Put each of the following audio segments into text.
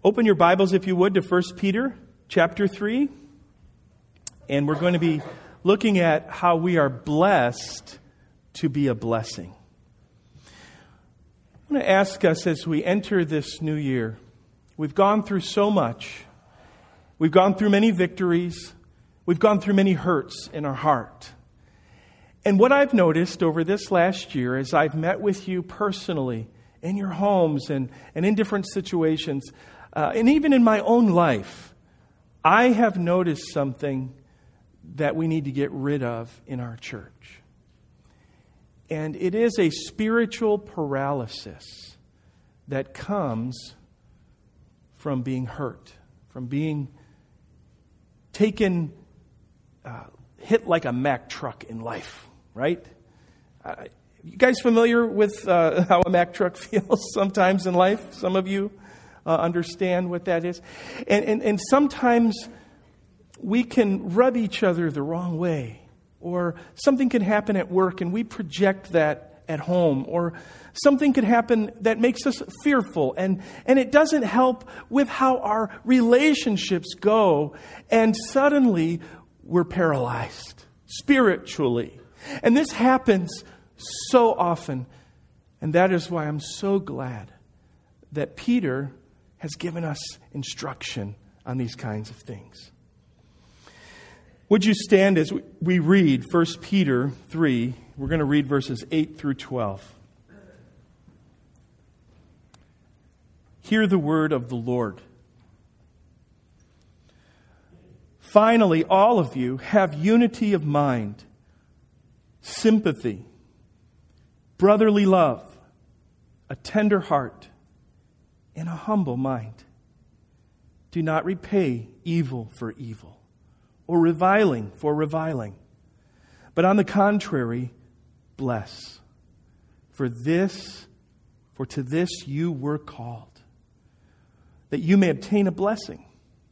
Open your Bibles, if you would, to 1 Peter chapter 3. And we're going to be looking at how we are blessed to be a blessing. I want to ask us as we enter this new year, we've gone through so much. We've gone through many victories. We've gone through many hurts in our heart. And what I've noticed over this last year as I've met with you personally in your homes and in different situations, and even in my own life, I have noticed something that we need to get rid of in our church. And it is a spiritual paralysis that comes from being hurt, from being taken, hit like a Mack truck in life, right? You guys familiar with how a Mack truck feels sometimes in life? Some of you understand what that is. And sometimes we can rub each other the wrong way. Or something can happen at work and we project that at home. Or something could happen that makes us fearful. And it doesn't help with how our relationships go. And suddenly we're paralyzed spiritually. And this happens so often. And that is why I'm so glad that Peter has given us instruction on these kinds of things. Would you stand as we read 1 Peter 3? We're going to read verses 8 through 12. Hear the word of the Lord. Finally, all of you have unity of mind, sympathy, brotherly love, a tender heart, and a humble mind. Do not repay evil for evil, or reviling for reviling. But on the contrary, bless. For to this you were called, that you may obtain a blessing.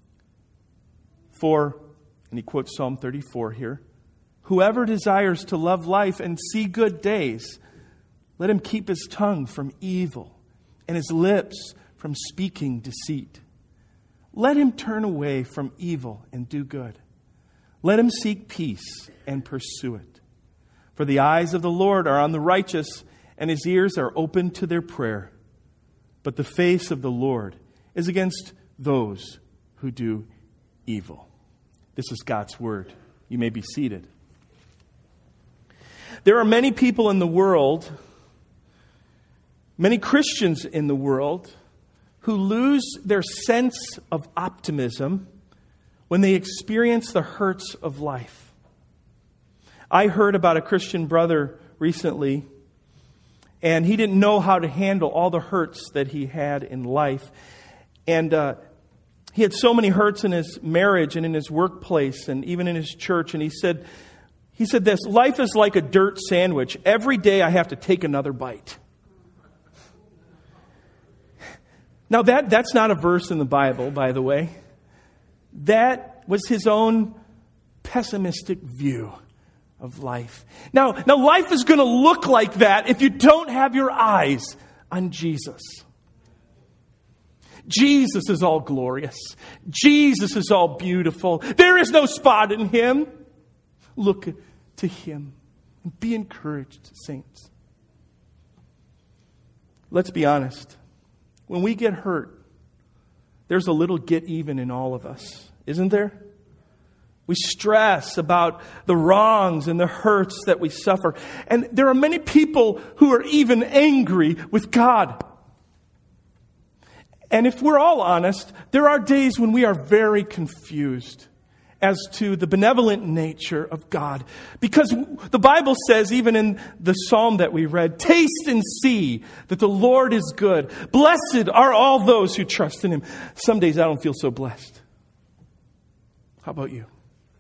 For, and he quotes Psalm 34 here, whoever desires to love life and see good days, let him keep his tongue from evil and his lips from speaking deceit. Let him turn away from evil and do good. Let him seek peace and pursue it. For the eyes of the Lord are on the righteous, and his ears are open to their prayer. But the face of the Lord is against those who do evil. This is God's word. You may be seated. There are many people in the world, many Christians in the world, who lose their sense of optimism when they experience the hurts of life. I heard about a Christian brother recently, and he didn't know how to handle all the hurts that he had in life. And he had so many hurts in his marriage and in his workplace and even in his church. And he said this, life is like a dirt sandwich. Every day I have to take another bite. Now that's not a verse in the Bible, by the way. That was his own pessimistic view of life. Now life is going to look like that if you don't have your eyes on Jesus. Jesus is all glorious. Jesus is all beautiful. There is no spot in him. Look to him and be encouraged, saints. Let's be honest. When we get hurt, there's a little get even in all of us, isn't there? We stress about the wrongs and the hurts that we suffer. And there are many people who are even angry with God. And if we're all honest, there are days when we are very confused as to the benevolent nature of God. Because the Bible says, even in the psalm that we read, taste and see that the Lord is good. Blessed are all those who trust in him. Some days I don't feel so blessed. How about you?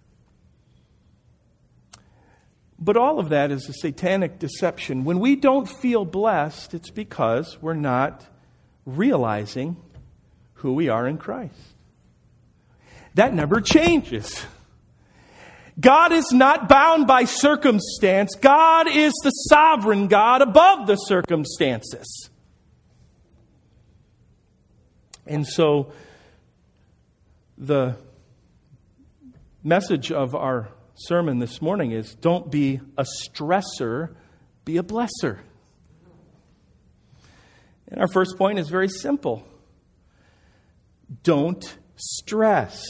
But all of that is a satanic deception. When we don't feel blessed, it's because we're not realizing who we are in Christ. That never changes. God is not bound by circumstance. God is the sovereign God above the circumstances. And so the message of our sermon this morning is, don't be a stressor, be a blesser. And our first point is very simple. Don't stress.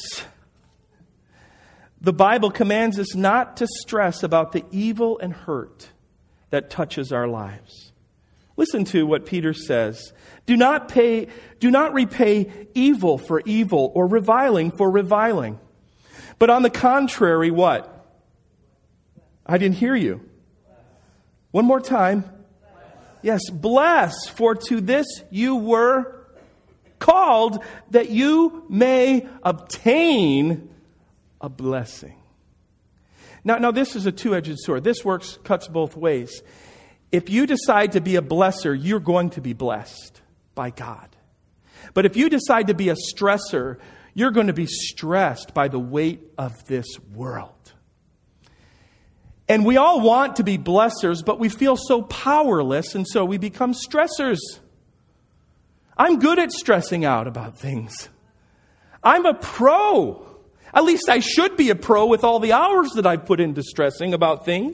The Bible commands us not to stress about the evil and hurt that touches our lives. Listen to what Peter says. Do not repay evil for evil or reviling for reviling. But on the contrary, what? I didn't hear you. One more time. Yes, bless, for to this you were called, that you may obtain a blessing. Now this is a two-edged sword. This cuts both ways. If you decide to be a blesser, you're going to be blessed by God. But if you decide to be a stressor, you're going to be stressed by the weight of this world. And we all want to be blessers, but we feel so powerless, and so we become stressors. I'm good at stressing out about things. I'm a pro. At least I should be a pro with all the hours that I've put into stressing about things.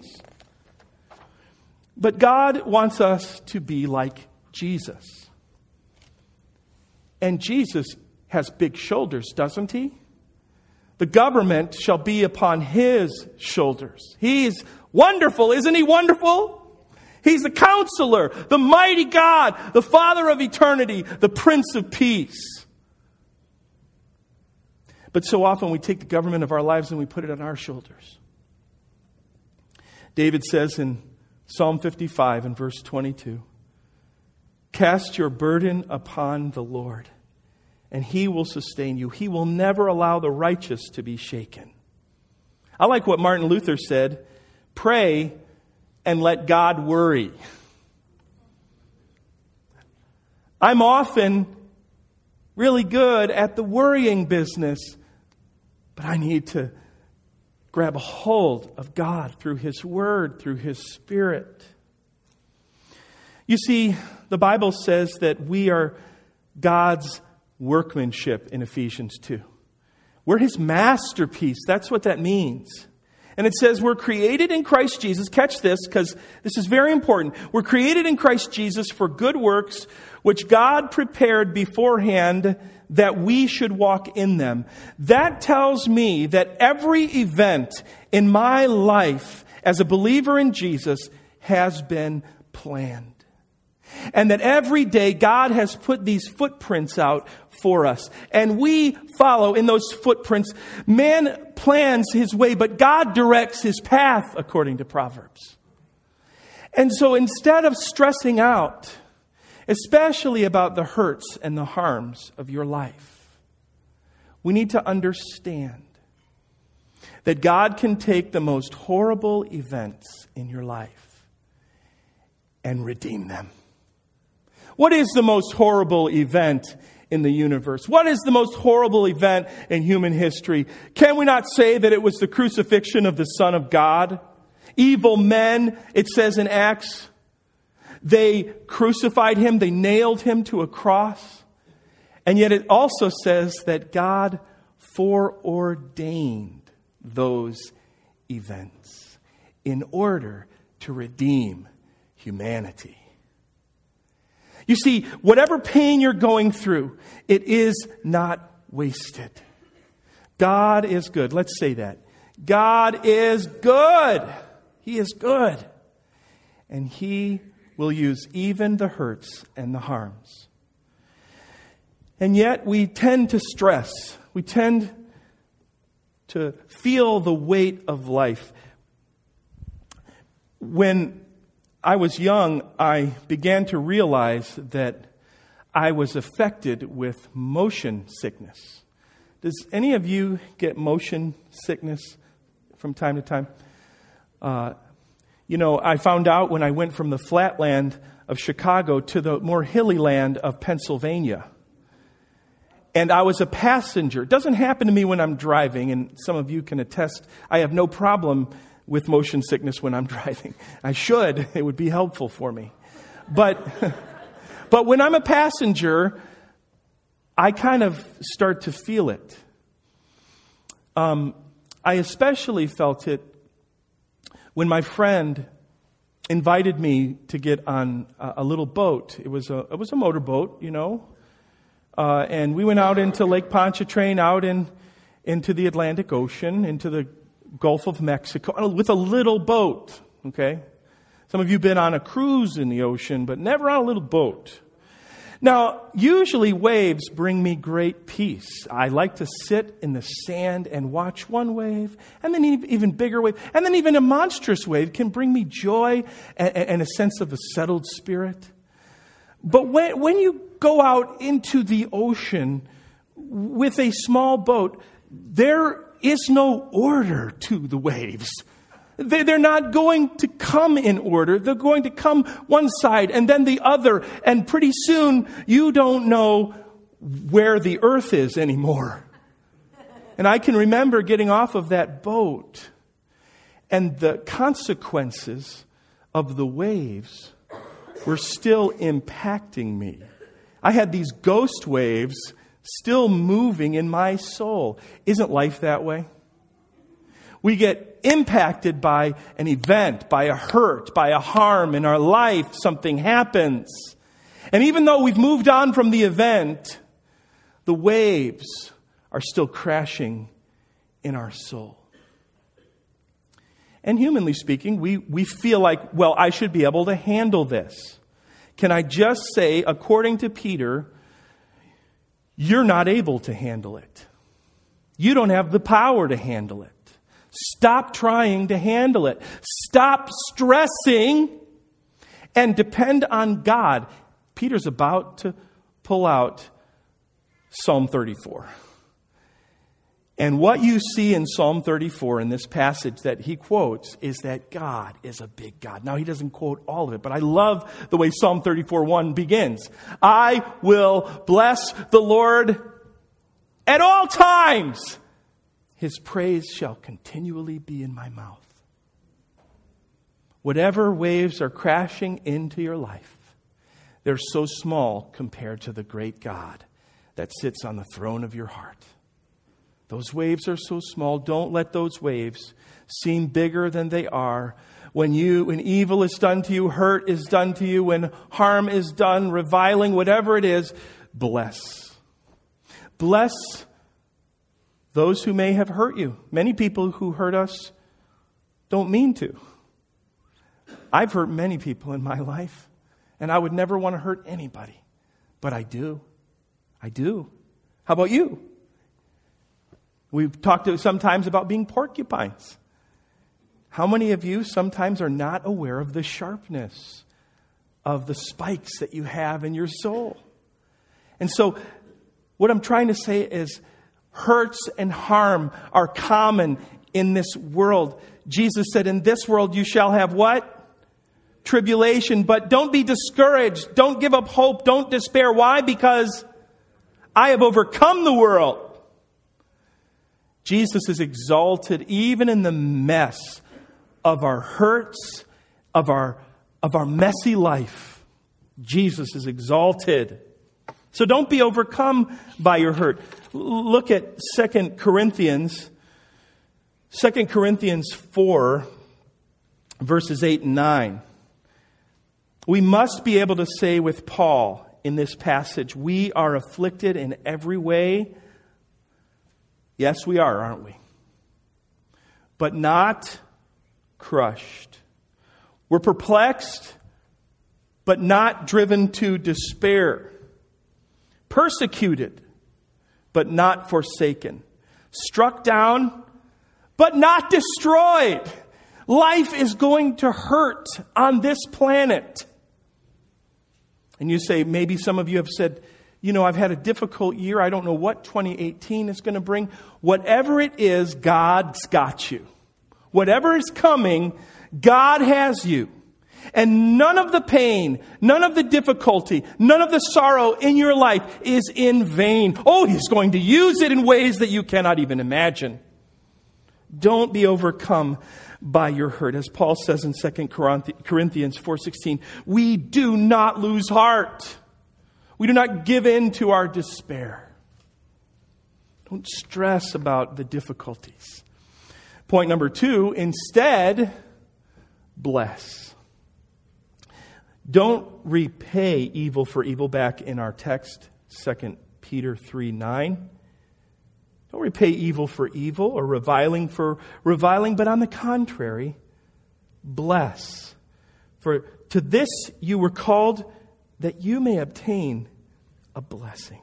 But God wants us to be like Jesus. And Jesus has big shoulders, doesn't he? The government shall be upon his shoulders. He's wonderful, isn't he wonderful? He's the counselor, the mighty God, the Father of eternity, the Prince of Peace. But so often we take the government of our lives and we put it on our shoulders. David says in Psalm 55 and verse 22, cast your burden upon the Lord, and he will sustain you. He will never allow the righteous to be shaken. I like what Martin Luther said, pray and let God worry. I'm often really good at the worrying business, but I need to grab a hold of God through His Word, through His Spirit. You see, the Bible says that we are God's workmanship in Ephesians 2. We're His masterpiece. That's what that means. And it says we're created in Christ Jesus. Catch this, because this is very important. We're created in Christ Jesus for good works, which God prepared beforehand that we should walk in them. That tells me that every event in my life as a believer in Jesus has been planned. And that every day God has put these footprints out for us. And we follow in those footprints. Man plans his way, but God directs his path, according to Proverbs. And so instead of stressing out, especially about the hurts and the harms of your life, we need to understand that God can take the most horrible events in your life and redeem them. What is the most horrible event in the universe? What is the most horrible event in human history? Can we not say that it was the crucifixion of the Son of God? Evil men, it says in Acts, they crucified him, they nailed him to a cross. And yet it also says that God foreordained those events in order to redeem humanity. You see, whatever pain you're going through, it is not wasted. God is good. Let's say that. God is good. He is good. And He will use even the hurts and the harms. And yet we tend to stress. We tend to feel the weight of life. When I was young, I began to realize that I was affected with motion sickness. Does any of you get motion sickness from time to time? I found out when I went from the flatland of Chicago to the more hilly land of Pennsylvania. And I was a passenger. It doesn't happen to me when I'm driving, and some of you can attest, I have no problem with motion sickness when I'm driving. I should. It would be helpful for me. But when I'm a passenger, I kind of start to feel it. I especially felt it when my friend invited me to get on a little boat. It was a motorboat, and we went out into Lake Pontchartrain, out into the Atlantic Ocean, into the Gulf of Mexico, with a little boat. Okay, some of you have been on a cruise in the ocean, but never on a little boat. Now, usually waves bring me great peace. I like to sit in the sand and watch one wave, and then even bigger wave, and then even a monstrous wave can bring me joy and a sense of a settled spirit. But when you go out into the ocean with a small boat, there is no order to the waves. They're not going to come in order. They're going to come one side and then the other. And pretty soon, you don't know where the earth is anymore. And I can remember getting off of that boat and the consequences of the waves were still impacting me. I had these ghost waves still moving in my soul. Isn't life that way? We get impacted by an event, by a hurt, by a harm in our life. Something happens. And even though we've moved on from the event, the waves are still crashing in our soul. And humanly speaking, we feel like, well, I should be able to handle this. Can I just say, according to Peter, you're not able to handle it. You don't have the power to handle it. Stop trying to handle it. Stop stressing and depend on God. Peter's about to pull out Psalm 34. And what you see in Psalm 34 in this passage that he quotes is that God is a big God. Now, he doesn't quote all of it, but I love the way Psalm 34:1 begins. I will bless the Lord at all times. His praise shall continually be in my mouth. Whatever waves are crashing into your life, they're so small compared to the great God that sits on the throne of your heart. Those waves are so small. Don't let those waves seem bigger than they are. When evil is done to you, hurt is done to you, when harm is done, reviling, whatever it is, bless. Bless those who may have hurt you. Many people who hurt us don't mean to. I've hurt many people in my life, and I would never want to hurt anybody. But I do. I do. How about you? We've talked sometimes about being porcupines. How many of you sometimes are not aware of the sharpness of the spikes that you have in your soul? And so what I'm trying to say is hurts and harm are common in this world. Jesus said, in this world you shall have what? Tribulation. But don't be discouraged. Don't give up hope. Don't despair. Why? Because I have overcome the world. Jesus is exalted even in the mess of our hurts, of our messy life. Jesus is exalted. So don't be overcome by your hurt. Look at 2 Corinthians 4, verses 8 and 9. We must be able to say with Paul in this passage, we are afflicted in every way. Yes, we are, aren't we? But not crushed. We're perplexed, but not driven to despair. Persecuted, but not forsaken. Struck down, but not destroyed. Life is going to hurt on this planet. And you say, maybe some of you have said, I've had a difficult year. I don't know what 2018 is going to bring. Whatever it is, God's got you. Whatever is coming, God has you. And none of the pain, none of the difficulty, none of the sorrow in your life is in vain. Oh, He's going to use it in ways that you cannot even imagine. Don't be overcome by your hurt. As Paul says in 2 Corinthians 4:16, we do not lose heart. We do not give in to our despair. Don't stress about the difficulties. Point number 2, instead, bless. Don't repay evil for evil. Back in our text, 2 Peter 3:9. Don't repay evil for evil or reviling for reviling, but on the contrary, bless. For to this you were called, that you may obtain a blessing.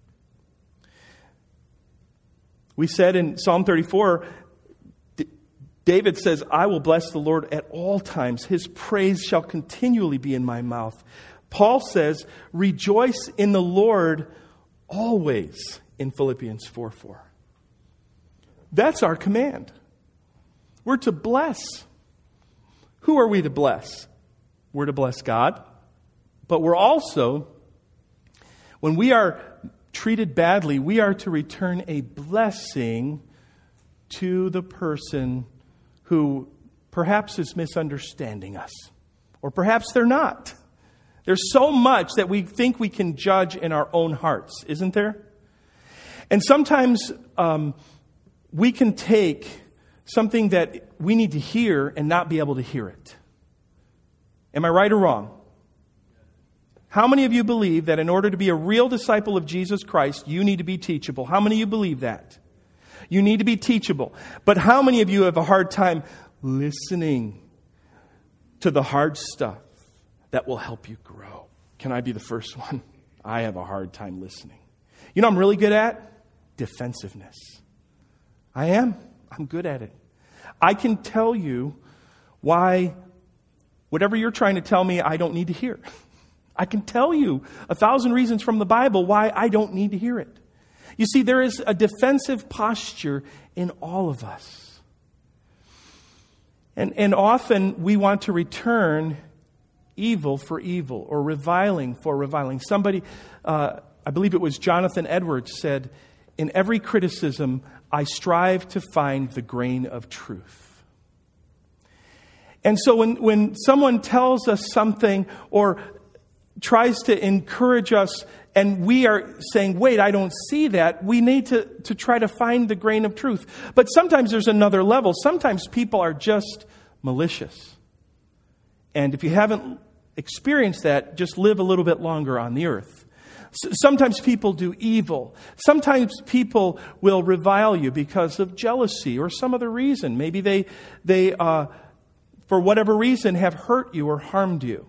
We said in Psalm 34, David says, I will bless the Lord at all times. His praise shall continually be in my mouth. Paul says, rejoice in the Lord always, in Philippians 4:4. That's our command. We're to bless. Who are we to bless? We're to bless God. But we're also, when we are treated badly, we are to return a blessing to the person who perhaps is misunderstanding us. Or perhaps they're not. There's so much that we think we can judge in our own hearts, isn't there? And sometimes we can take something that we need to hear and not be able to hear it. Am I right or wrong? How many of you believe that in order to be a real disciple of Jesus Christ, you need to be teachable? How many of you believe that? You need to be teachable. But how many of you have a hard time listening to the hard stuff that will help you grow? Can I be the first one? I have a hard time listening. You know what I'm really good at? Defensiveness. I am. I'm good at it. I can tell you why whatever you're trying to tell me, I don't need to hear. I can tell you 1,000 reasons from the Bible why I don't need to hear it. You see, there is a defensive posture in all of us. And often we want to return evil for evil or reviling for reviling. Somebody, I believe it was Jonathan Edwards, said, in every criticism, I strive to find the grain of truth. And so when someone tells us something or tries to encourage us and we are saying, wait, I don't see that, we need to try to find the grain of truth. But sometimes there's another level. Sometimes people are just malicious. And if you haven't experienced that, just live a little bit longer on the earth. Sometimes people do evil. Sometimes people will revile you because of jealousy or some other reason. Maybe they for whatever reason, have hurt you or harmed you.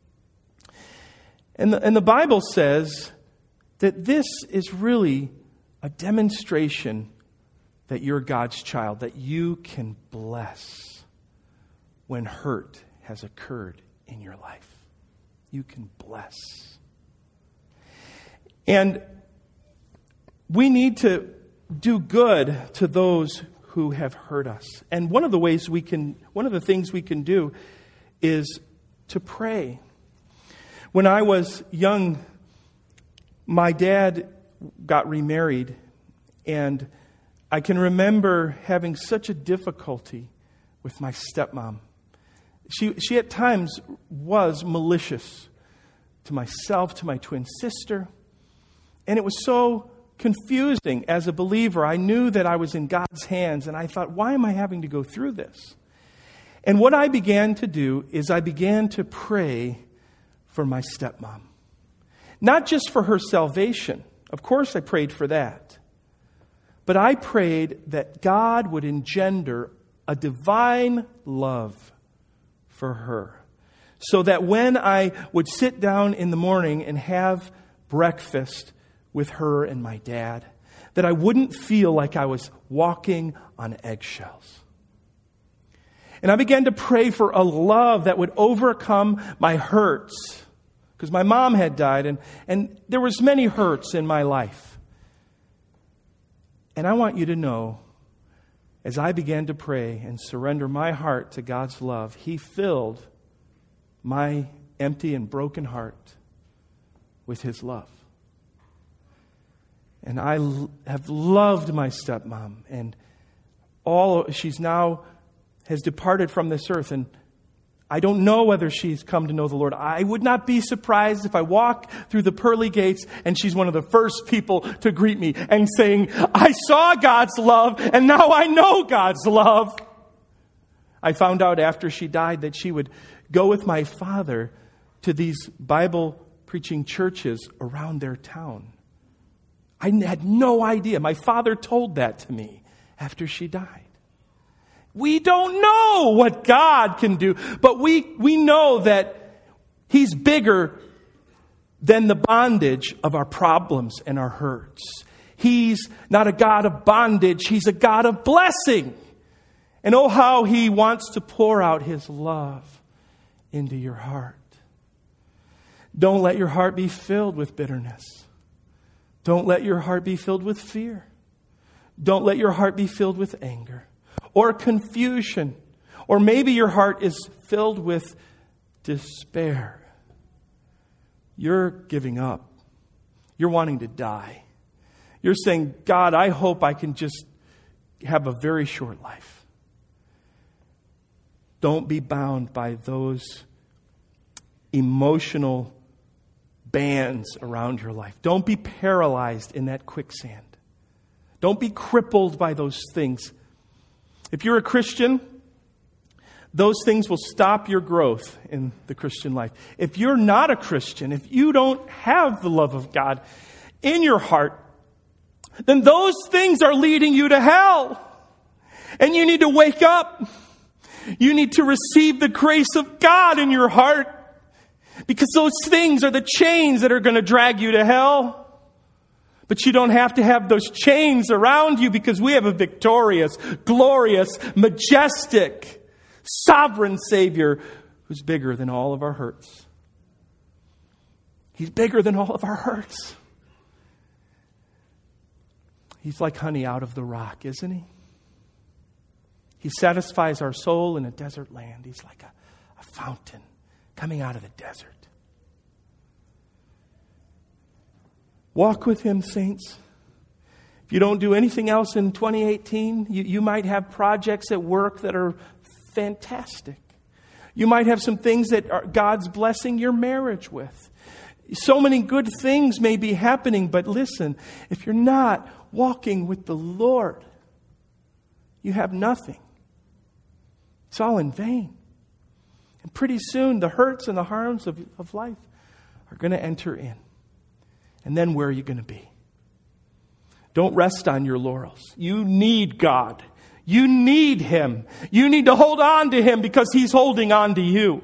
And the Bible says that this is really a demonstration that you're God's child, that you can bless when hurt has occurred in your life. You can bless. And we need to do good to those who have hurt us. And one of the things we can do is to pray. When I was young, my dad got remarried, and I can remember having such a difficulty with my stepmom. She at times was malicious to myself, to my twin sister. And it was so confusing as a believer. I knew that I was in God's hands, and I thought, why am I having to go through this? And what I began to do is I began to pray for my stepmom. Not just for her salvation. Of course I prayed for that. But I prayed that God would engender a divine love for her. So that when I would sit down in the morning and have breakfast with her and my dad, that I wouldn't feel like I was walking on eggshells. And I began to pray for a love that would overcome my hurts. Because my mom had died, and there was many hurts in my life. And I want you to know, as I began to pray and surrender my heart to God's love, He filled my empty and broken heart with His love. And I have loved my stepmom, and she's now has departed from this earth, and I don't know whether she's come to know the Lord. I would not be surprised if I walk through the pearly gates and she's one of the first people to greet me and saying, I saw God's love and now I know God's love. I found out after she died that she would go with my father to these Bible preaching churches around their town. I had no idea. My father told that to me after she died. We don't know what God can do, but we know that He's bigger than the bondage of our problems and our hurts. He's not a God of bondage. He's a God of blessing. And oh, how He wants to pour out His love into your heart. Don't let your heart be filled with bitterness. Don't let your heart be filled with fear. Don't let your heart be filled with anger or confusion. Or maybe your heart is filled with despair. You're giving up. You're wanting to die. You're saying, God, I hope I can just have a very short life. Don't be bound by those emotional bands around your life. Don't be paralyzed in that quicksand. Don't be crippled by those things. If you're a Christian, those things will stop your growth in the Christian life. If you're not a Christian, if you don't have the love of God in your heart, then those things are leading you to hell. And you need to wake up. You need to receive the grace of God in your heart. Because those things are the chains that are going to drag you to hell. But you don't have to have those chains around you because we have a victorious, glorious, majestic, sovereign Savior who's bigger than all of our hurts. He's bigger than all of our hurts. He's like honey out of the rock, isn't He? He satisfies our soul in a desert land. He's like a fountain coming out of the desert. Walk with Him, saints. If you don't do anything else in 2018, you might have projects at work that are fantastic. You might have some things that God's blessing your marriage with. So many good things may be happening, but listen, if you're not walking with the Lord, you have nothing. It's all in vain. And pretty soon, the hurts and the harms of life are going to enter in. And then where are you going to be? Don't rest on your laurels. You need God. You need Him. You need to hold on to Him because He's holding on to you.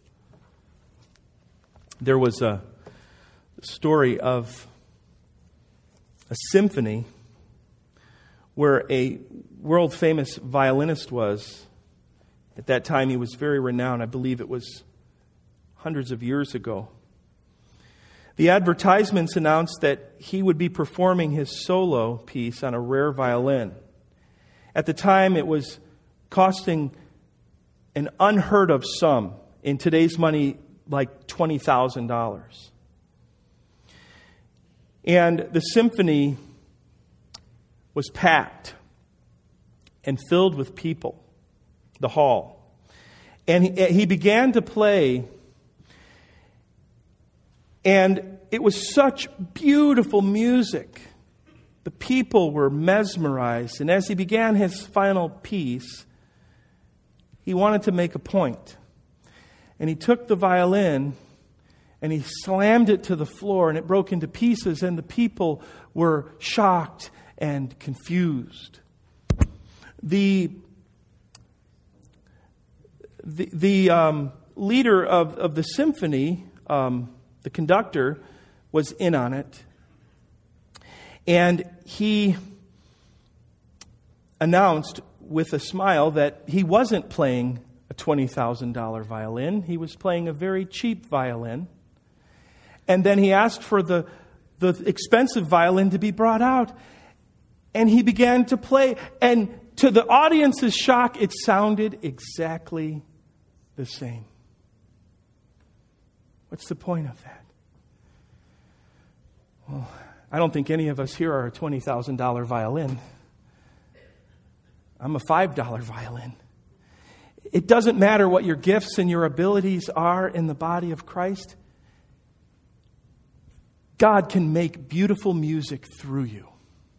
There was a story of a symphony where a world-famous violinist was. At that time, he was very renowned. I believe it was hundreds of years ago. The advertisements announced that he would be performing his solo piece on a rare violin. At the time, it was costing an unheard of sum. In today's money, like $20,000. And the symphony was packed and filled with people, the hall. And he began to play. And it was such beautiful music. The people were mesmerized. And as he began his final piece, he wanted to make a point. And he took the violin and he slammed it to the floor and it broke into pieces and the people were shocked and confused. The leader of the symphony, the conductor, was in on it. And he announced with a smile that he wasn't playing a $20,000 violin. He was playing a very cheap violin. And then he asked for the expensive violin to be brought out. And he began to play. And to the audience's shock, it sounded exactly the same. What's the point of that? Well, I don't think any of us here are a $20,000 violin. I'm a $5 violin. It doesn't matter what your gifts and your abilities are in the body of Christ. God can make beautiful music through you.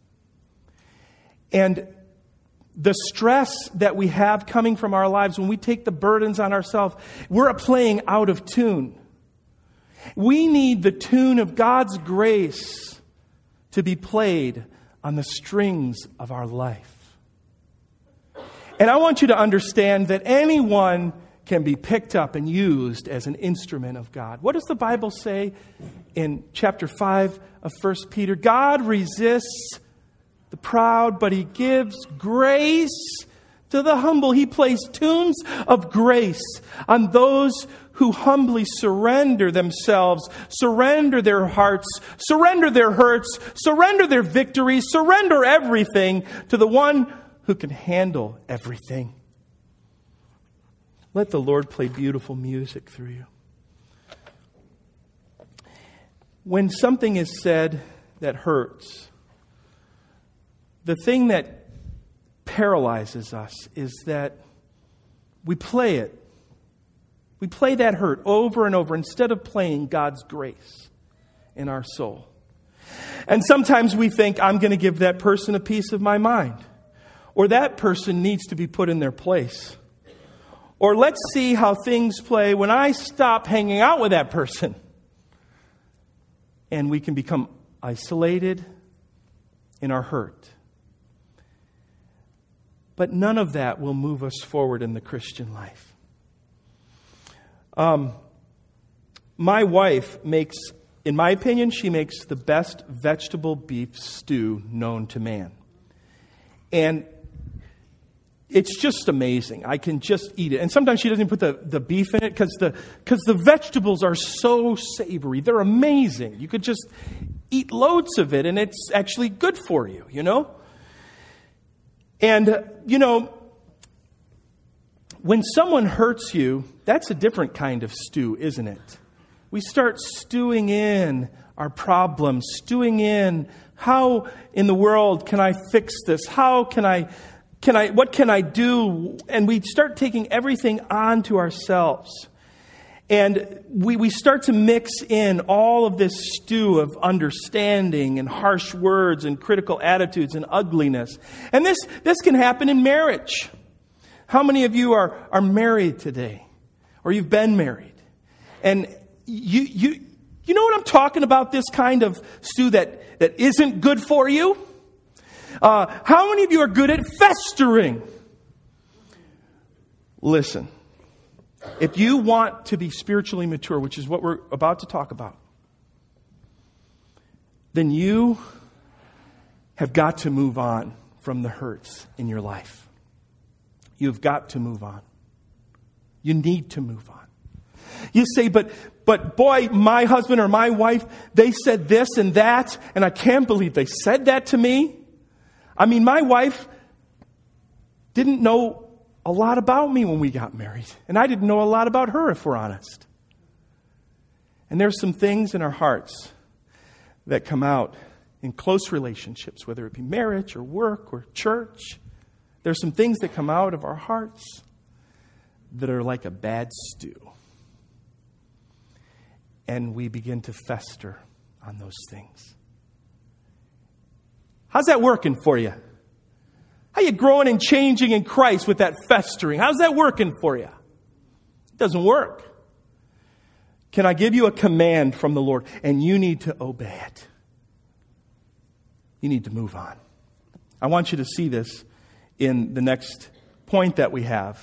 And the stress that we have coming from our lives, when we take the burdens on ourselves, we're playing out of tune. We need the tune of God's grace to be played on the strings of our life. And I want you to understand that anyone can be picked up and used as an instrument of God. What does the Bible say in chapter 5 of 1 Peter? God resists the proud, but He gives grace to the humble. He plays tunes of grace on those who humbly surrender themselves, surrender their hearts, surrender their hurts, surrender their victories, surrender everything to the one who can handle everything. Let the Lord play beautiful music through you. When something is said that hurts, the thing that paralyzes us is that we play it. We play that hurt over and over instead of playing God's grace in our soul. And sometimes we think, I'm going to give that person a piece of my mind. Or that person needs to be put in their place. Or let's see how things play when I stop hanging out with that person. And we can become isolated in our hurt. But none of that will move us forward in the Christian life. My wife makes, in my opinion, she makes the best vegetable beef stew known to man. And it's just amazing. I can just eat it. And sometimes she doesn't even put the beef in it because the vegetables are so savory. They're amazing. You could just eat loads of it, and it's actually good for you, you know? And, when someone hurts you, that's a different kind of stew, isn't it? We start stewing in our problems, stewing in how in the world can I fix this? How what can I do? And we start taking everything onto ourselves. And we start to mix in all of this stew of understanding and harsh words and critical attitudes and ugliness. And this can happen in marriage. How many of you are married today? Or you've been married? And you know what I'm talking about, this kind of stew that isn't good for you? How many of you are good at festering? Listen, if you want to be spiritually mature, which is what we're about to talk about, then you have got to move on from the hurts in your life. You've got to move on. You need to move on. You say, but boy, my husband or my wife, they said this and that, and I can't believe they said that to me. I mean, my wife didn't know a lot about me when we got married, and I didn't know a lot about her, if we're honest. And there's some things in our hearts that come out in close relationships, whether it be marriage or work or church. There's some things that come out of our hearts that are like a bad stew. And we begin to fester on those things. How's that working for you? How are you growing and changing in Christ with that festering? How's that working for you? It doesn't work. Can I give you a command from the Lord? And you need to obey it. You need to move on. I want you to see this in the next point that we have.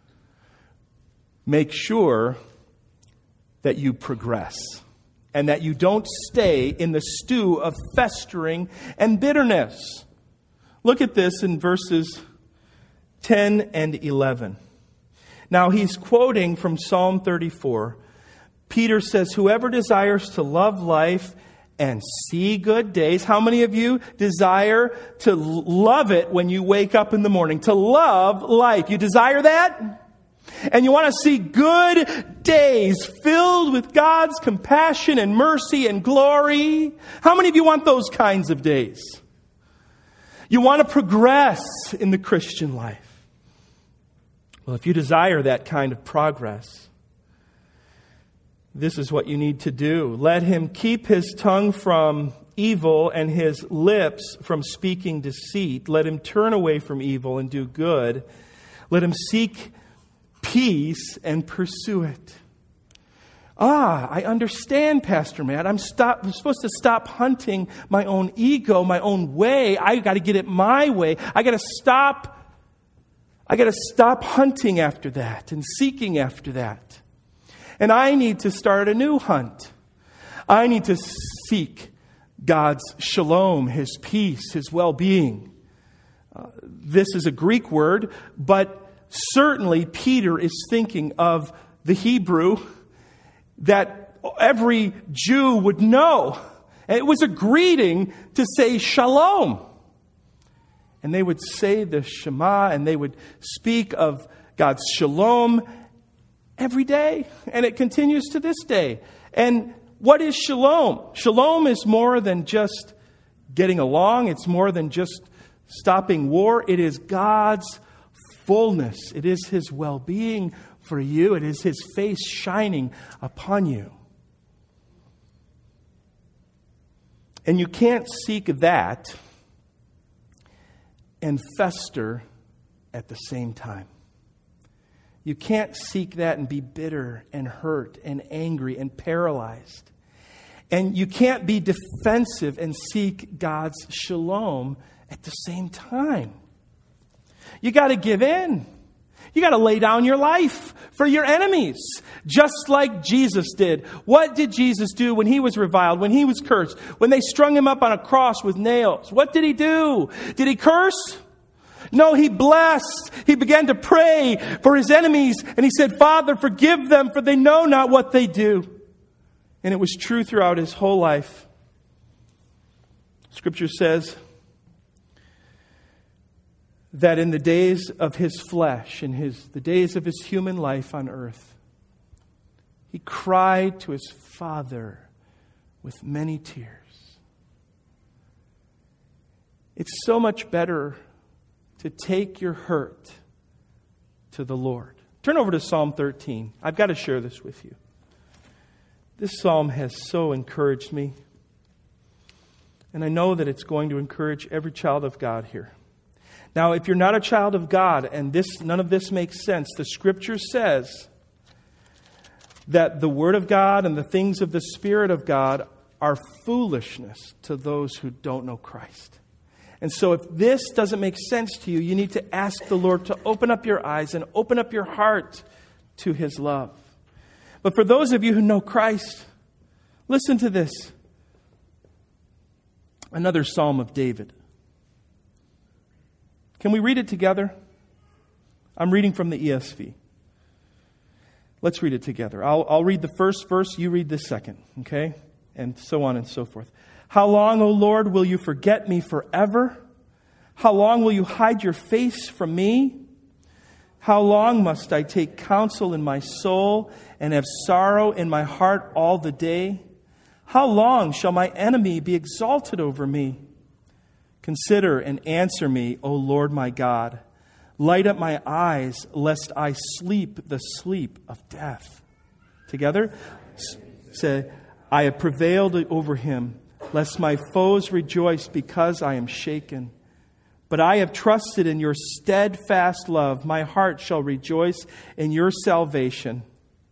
Make sure that you progress and that you don't stay in the stew of festering and bitterness. Look at this in verses 10 and 11. Now he's quoting from Psalm 34. Peter says, whoever desires to love life and see good days. How many of you desire to love it when you wake up in the morning? To love life. You desire that? And you want to see good days filled with God's compassion and mercy and glory? How many of you want those kinds of days? You want to progress in the Christian life. Well, if you desire that kind of progress, this is what you need to do. Let him keep his tongue from evil and his lips from speaking deceit. Let him turn away from evil and do good. Let him seek peace and pursue it. I understand, Pastor Matt. I'm supposed to stop hunting my own ego, my own way. I got to get it my way. I got to stop hunting after that and seeking after that. And I need to start a new hunt. I need to seek God's shalom, His peace, His well-being. This is a Greek word, but certainly Peter is thinking of the Hebrew that every Jew would know. And it was a greeting to say shalom. And they would say the Shema, and they would speak of God's shalom every day. And it continues to this day. And what is shalom? Shalom is more than just getting along. It's more than just stopping war. It is God's fullness. It is His well-being for you. It is His face shining upon you. And you can't seek that and fester at the same time. You can't seek that and be bitter and hurt and angry and paralyzed. And you can't be defensive and seek God's shalom at the same time. You got to give in. You got to lay down your life for your enemies, just like Jesus did. What did Jesus do when He was reviled, when He was cursed, when they strung Him up on a cross with nails? What did He do? Did He curse? No, He blessed. He began to pray for His enemies, and He said, Father, forgive them, for they know not what they do. And it was true throughout His whole life. Scripture says that in the days of His flesh, in the days of His human life on earth, He cried to His Father with many tears. It's so much better to take your hurt to the Lord. Turn over to Psalm 13. I've got to share this with you. This psalm has so encouraged me. And I know that it's going to encourage every child of God here. Now, if you're not a child of God and none of this makes sense, the Scripture says that the Word of God and the things of the Spirit of God are foolishness to those who don't know Christ. And so if this doesn't make sense to you, you need to ask the Lord to open up your eyes and open up your heart to His love. But for those of you who know Christ, listen to this. Another Psalm of David. Can we read it together? I'm reading from the ESV. Let's read it together. I'll read the first verse, you read the second, okay? And so on and so forth. How long, O Lord, will you forget me forever? How long will you hide your face from me? How long must I take counsel in my soul and have sorrow in my heart all the day? How long shall my enemy be exalted over me? Consider and answer me, O Lord my God. Light up my eyes, lest I sleep the sleep of death. Together, say, I have prevailed over him, lest my foes rejoice because I am shaken. But I have trusted in your steadfast love. My heart shall rejoice in your salvation.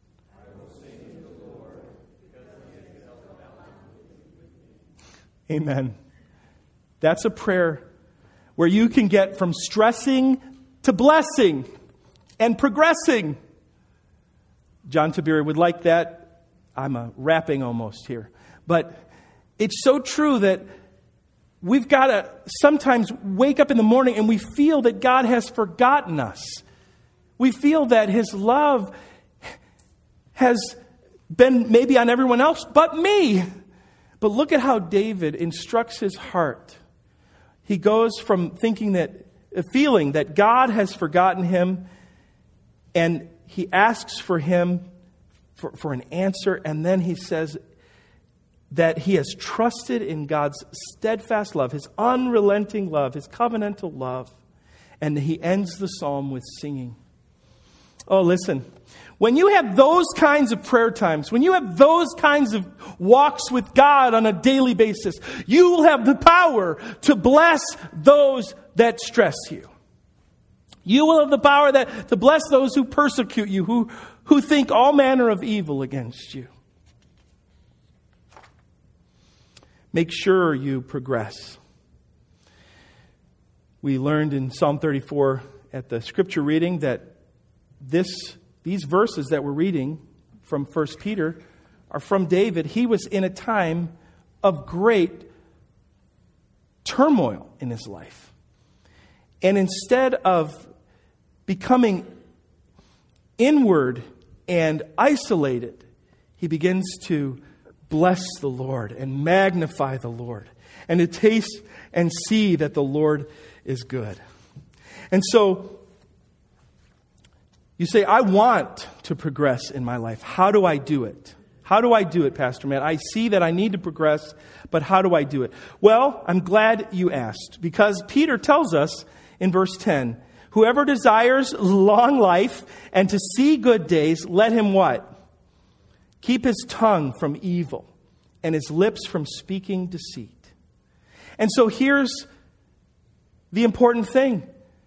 Amen. That's a prayer where you can get from stressing to blessing and progressing. John Tabiri would like that. I'm rapping almost here. But it's so true that we've got to sometimes wake up in the morning and we feel that God has forgotten us. We feel that His love has been maybe on everyone else but me. But look at how David instructs his heart. He goes from feeling that God has forgotten him, and he asks for him for an answer, and then he says that he has trusted in God's steadfast love, His unrelenting love, His covenantal love, and he ends the psalm with singing. Oh, listen. When you have those kinds of prayer times, when you have those kinds of walks with God on a daily basis, you will have the power to bless those that stress you. You will have the power to bless those who persecute you, who think all manner of evil against you. Make sure you progress. We learned in Psalm 34 at the scripture reading that these verses that we're reading from 1 Peter are from David. He was in a time of great turmoil in his life. And instead of becoming inward and isolated, he begins to bless the Lord and magnify the Lord and to taste and see that the Lord is good. And so you say, I want to progress in my life. How do I do it? How do I do it, Pastor Matt? I see that I need to progress, but how do I do it? Well, I'm glad you asked, because Peter tells us in verse 10, whoever desires long life and to see good days, let him what? Keep his tongue from evil and his lips from speaking deceit. And so here's the important thing.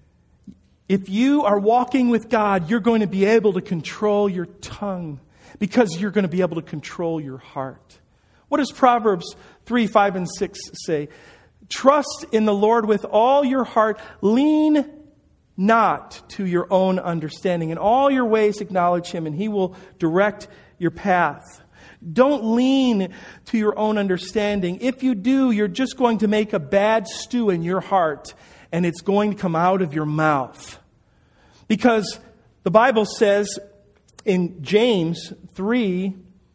If you are walking with God, you're going to be able to control your tongue because you're going to be able to control your heart. What does Proverbs 3, 5, and 6 say? Trust in the Lord with all your heart. Lean not to your own understanding. In all your ways acknowledge Him, and He will direct your path. Don't lean to your own understanding. If you do, you're just going to make a bad stew in your heart, and it's going to come out of your mouth. Because the Bible says in James 3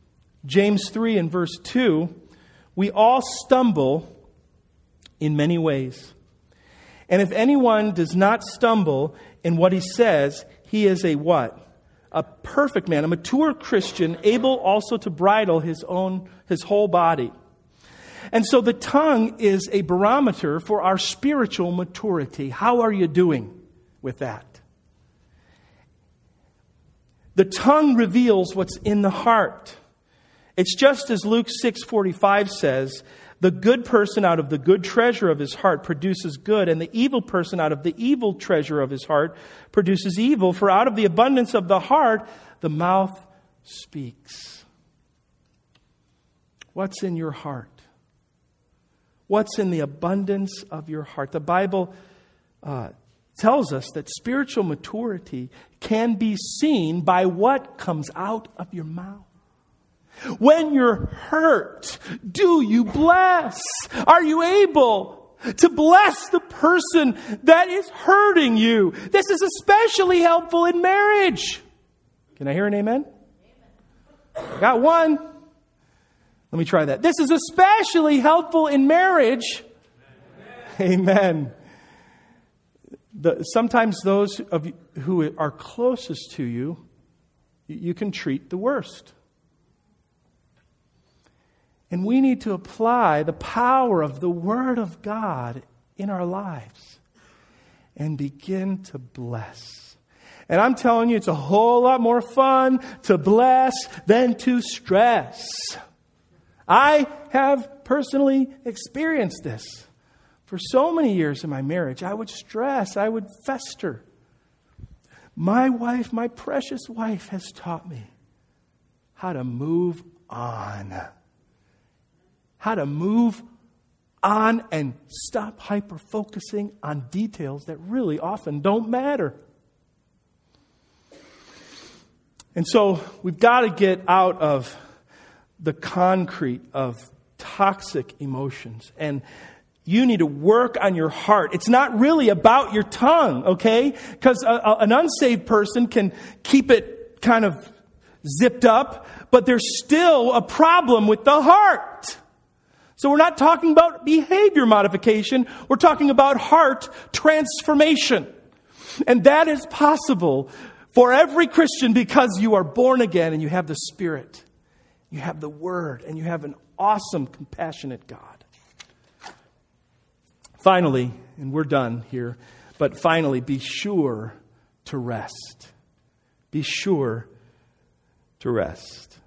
and verse 2, we all stumble in many ways. And if anyone does not stumble in what he says, he is a what? A perfect man, a mature Christian, able also to bridle his whole body. And so the tongue is a barometer for our spiritual maturity. How are you doing with that? The tongue reveals what's in the heart. It's just as Luke 6:45 says, the good person out of the good treasure of his heart produces good, and the evil person out of the evil treasure of his heart produces evil. For out of the abundance of the heart, the mouth speaks. What's in your heart? What's in the abundance of your heart? The Bible tells us that spiritual maturity can be seen by what comes out of your mouth. When you're hurt, do you bless? Are you able to bless the person that is hurting you? This is especially helpful in marriage. Can I hear an amen? I got one. Let me try that. This is especially helpful in marriage. Amen. Sometimes those of you who are closest to you, you can treat the worst. And we need to apply the power of the Word of God in our lives and begin to bless. And I'm telling you, it's a whole lot more fun to bless than to stress. I have personally experienced this. For so many years in my marriage, I would stress, I would fester. My wife, my precious wife, has taught me how to move on. How to move on and stop hyper-focusing on details that really often don't matter. And so we've got to get out of the concrete of toxic emotions. And you need to work on your heart. It's not really about your tongue, okay? Because an unsaved person can keep it kind of zipped up, but there's still a problem with the heart. So we're not talking about behavior modification. We're talking about heart transformation. And that is possible for every Christian because you are born again and you have the Spirit. You have the Word and you have an awesome, compassionate God. Finally, and we're done here, but finally, be sure to rest. Be sure to rest.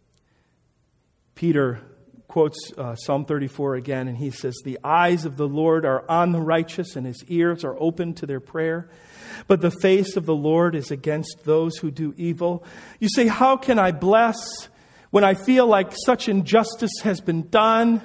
Peter quotes Psalm 34 again, and he says, the eyes of the Lord are on the righteous, and his ears are open to their prayer. But the face of the Lord is against those who do evil. You say, how can I bless when I feel like such injustice has been done?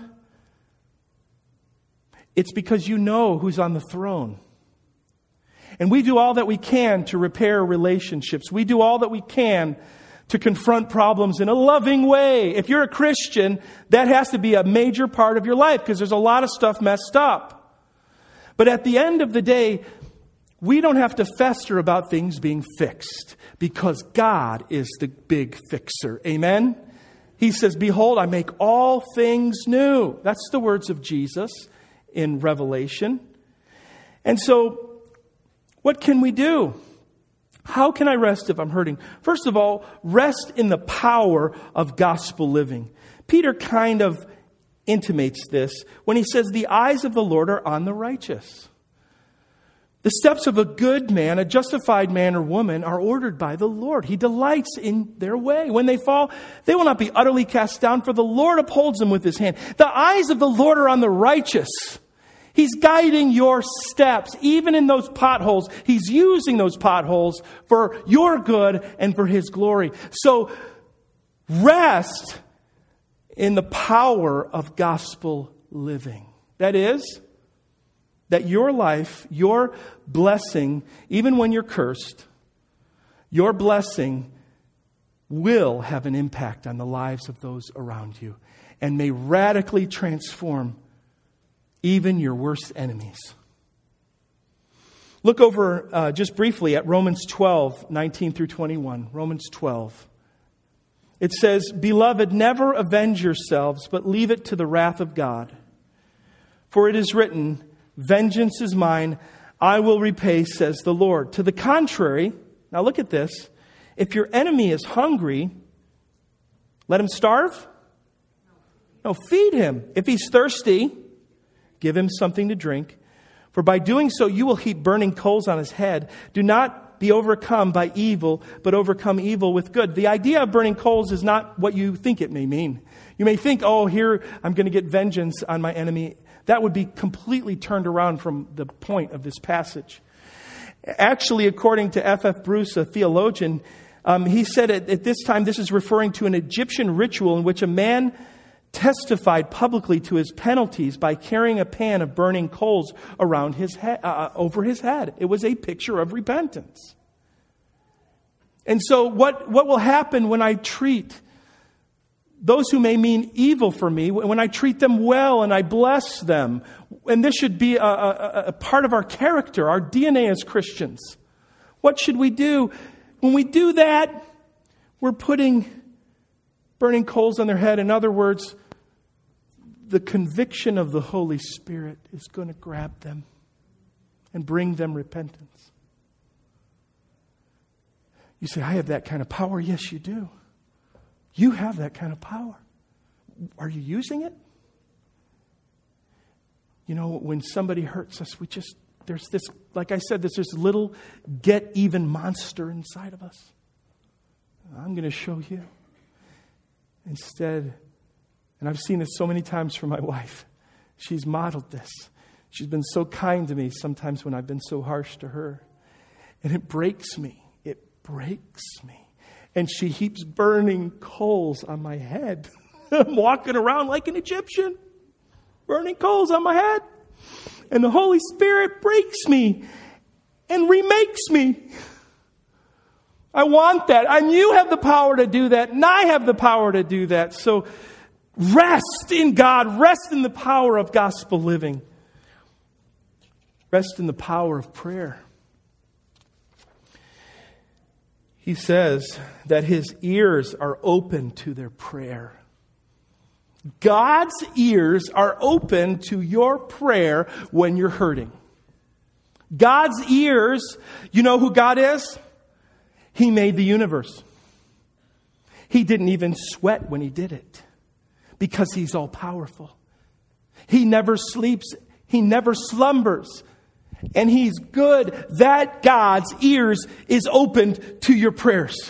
It's because you know who's on the throne. And we do all that we can to repair relationships. We do all that we can to confront problems in a loving way. If you're a Christian, that has to be a major part of your life because there's a lot of stuff messed up. But at the end of the day, we don't have to fester about things being fixed because God is the big fixer. Amen? He says, behold, I make all things new. That's the words of Jesus in Revelation. And so, what can we do? How can I rest if I'm hurting? First of all, rest in the power of gospel living. Peter kind of intimates this when he says, the eyes of the Lord are on the righteous. The steps of a good man, a justified man or woman, are ordered by the Lord. He delights in their way. When they fall, they will not be utterly cast down, for the Lord upholds them with his hand. The eyes of the Lord are on the righteous. He's guiding your steps, even in those potholes. He's using those potholes for your good and for his glory. So rest in the power of gospel living. That is, that your life, your blessing, even when you're cursed, your blessing will have an impact on the lives of those around you and may radically transform even your worst enemies. Look over just briefly at Romans 12, 19 through 21. Romans 12. It says, beloved, never avenge yourselves, but leave it to the wrath of God. For it is written, vengeance is mine, I will repay, says the Lord. To the contrary, now look at this. If your enemy is hungry, let him starve? No, feed him. If he's thirsty, give him something to drink. For by doing so, you will heap burning coals on his head. Do not be overcome by evil, but overcome evil with good. The idea of burning coals is not what you think it may mean. You may think, oh, here I'm going to get vengeance on my enemy. That would be completely turned around from the point of this passage. Actually, according to F.F. Bruce, a theologian, he said at this time this is referring to an Egyptian ritual in which a man testified publicly to his penalties by carrying a pan of burning coals around his head, over his head. It was a picture of repentance. And so what will happen when I treat those who may mean evil for me, when I treat them well and I bless them? And this should be a part of our character, our DNA as Christians. What should we do? When we do that, we're putting burning coals on their head. In other words, the conviction of the Holy Spirit is going to grab them and bring them repentance. You say, I have that kind of power. Yes, you do. You have that kind of power. Are you using it? You know, when somebody hurts us, there's this, like I said, there's this little get-even monster inside of us. I'm going to show you. Instead, and I've seen this so many times from my wife, she's modeled this. She's been so kind to me sometimes when I've been so harsh to her. And it breaks me. It breaks me. And she heaps burning coals on my head. I'm walking around like an Egyptian, burning coals on my head. And the Holy Spirit breaks me and remakes me. I want that. And you have the power to do that. And I have the power to do that. So rest in God. Rest in the power of gospel living. Rest in the power of prayer. He says that his ears are open to their prayer. God's ears are open to your prayer when you're hurting. God's ears, you know who God is? He made the universe. He didn't even sweat when he did it because he's all powerful. He never sleeps. He never slumbers. and He's good, that God's ears is opened to your prayers.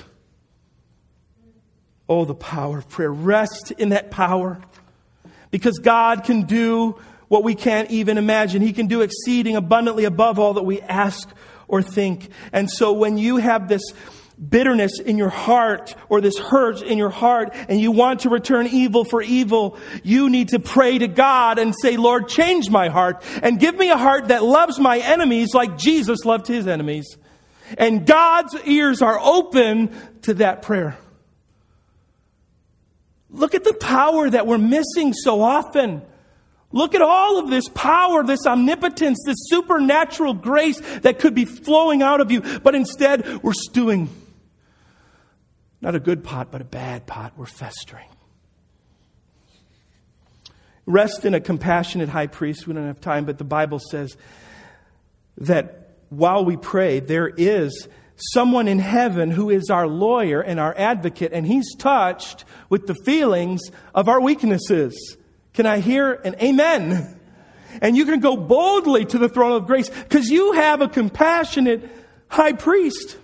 Oh, the power of prayer. Rest in that power. Because God can do what we can't even imagine. He can do exceeding abundantly above all that we ask or think. And so when you have this bitterness in your heart or this hurt in your heart and you want to return evil for evil, you need to pray to God and say, Lord, change my heart and give me a heart that loves my enemies like Jesus loved His enemies. And God's ears are open to that prayer. Look at the power that we're missing so often. Look at all of this power, this omnipotence, this supernatural grace that could be flowing out of you. But instead, we're stewing. Not a good pot, but a bad pot. We're festering. Rest in a compassionate high priest. We don't have time, but the Bible says that while we pray, there is someone in heaven who is our lawyer and our advocate, and He's touched with the feelings of our weaknesses. Can I hear an amen? And you can go boldly to the throne of grace because you have a compassionate high priest.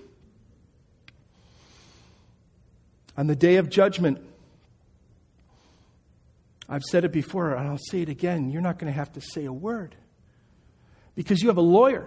On the day of judgment, I've said it before and I'll say it again, you're not going to have to say a word because you have a lawyer.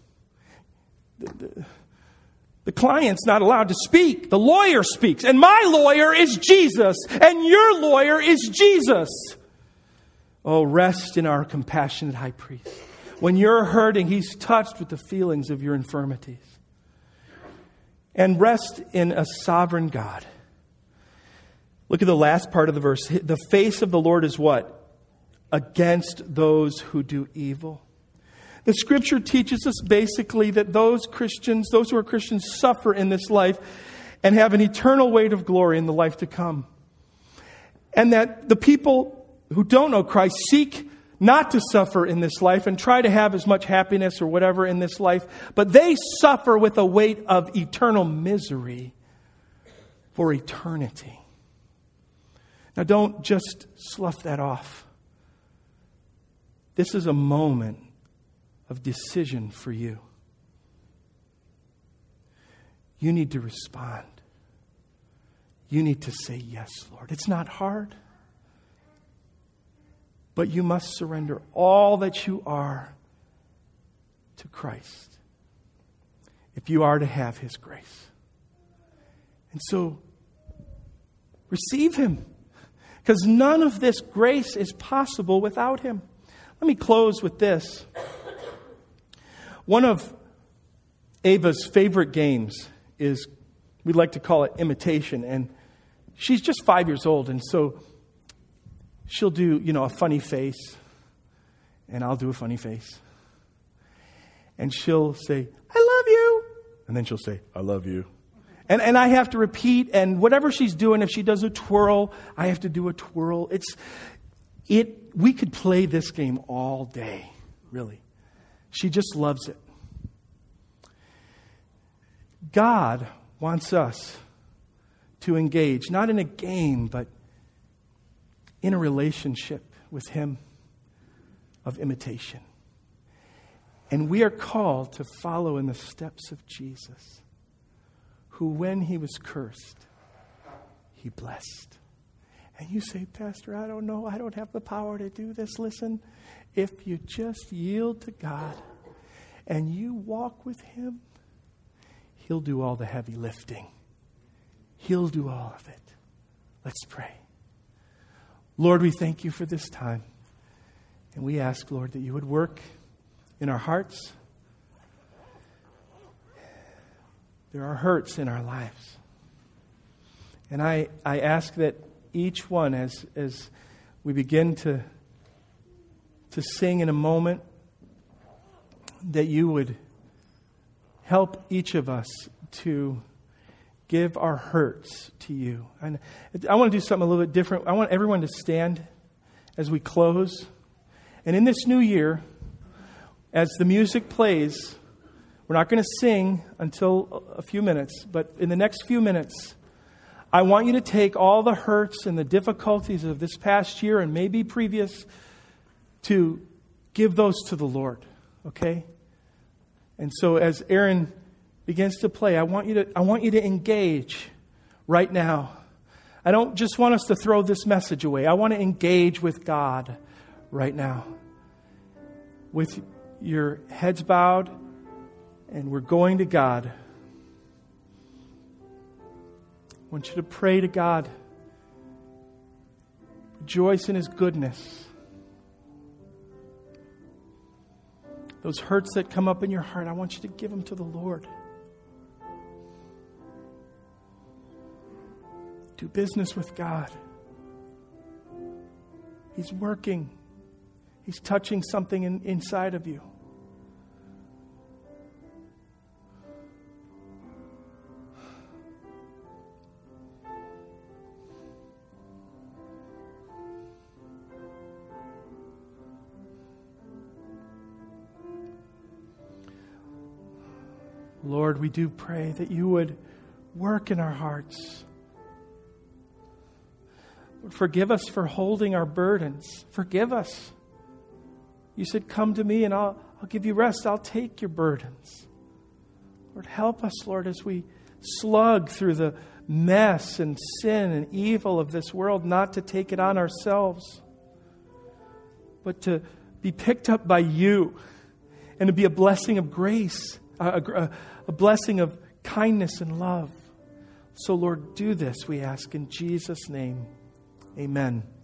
The client's not allowed to speak. The lawyer speaks. And my lawyer is Jesus. And your lawyer is Jesus. Oh, rest in our compassionate high priest. When you're hurting, He's touched with the feelings of your infirmities. And rest in a sovereign God. Look at the last part of the verse. The face of the Lord is what? Against those who do evil. The Scripture teaches us basically that those who are Christians, suffer in this life and have an eternal weight of glory in the life to come. And that the people who don't know Christ seek not to suffer in this life and try to have as much happiness or whatever in this life, but they suffer with a weight of eternal misery for eternity. Now don't just slough that off. This is a moment of decision for you. You need to respond. You need to say, yes, Lord. It's not hard. But you must surrender all that you are to Christ if you are to have His grace. And so, receive Him. Because none of this grace is possible without Him. Let me close with this. One of Ava's favorite games is, we like to call it imitation. And she's just 5 years old. And so she'll do, a funny face. And I'll do a funny face. And she'll say, I love you. And then she'll say, I love you. And I have to repeat. And whatever she's doing, if she does a twirl, I have to do a twirl. We could play this game all day, really. She just loves it. God wants us to engage, not in a game, but in a relationship with Him of imitation. And we are called to follow in the steps of Jesus, who when He was cursed, He blessed. And you say, Pastor, I don't know. I don't have the power to do this. Listen, if you just yield to God and you walk with Him, He'll do all the heavy lifting. He'll do all of it. Let's pray. Lord, we thank You for this time. And we ask, Lord, that You would work in our hearts. There are hurts in our lives. And I ask that each one, as we begin to sing in a moment, that You would help each of us to give our hurts to You. And I want to do something a little bit different. I want everyone to stand as we close. And in this new year, as the music plays, we're not going to sing until a few minutes, but in the next few minutes, I want you to take all the hurts and the difficulties of this past year and maybe previous to give those to the Lord, okay? And so as Aaron begins to play, I want you to engage right now. I don't just want us to throw this message away. I want to engage with God right now. With your heads bowed, and we're going to God. I want you to pray to God. Rejoice in His goodness. Those hurts that come up in your heart, I want you to give them to the Lord. Do business with God. He's working. He's touching something inside of you. Lord, we do pray that you would work in our hearts. Forgive us for holding our burdens. Forgive us. You said, come to me and I'll give you rest. I'll take your burdens. Lord, help us, Lord, as we slug through the mess and sin and evil of this world, not to take it on ourselves, but to be picked up by you and to be a blessing of grace, a blessing of kindness and love. So, Lord, do this, we ask in Jesus' name. Amen.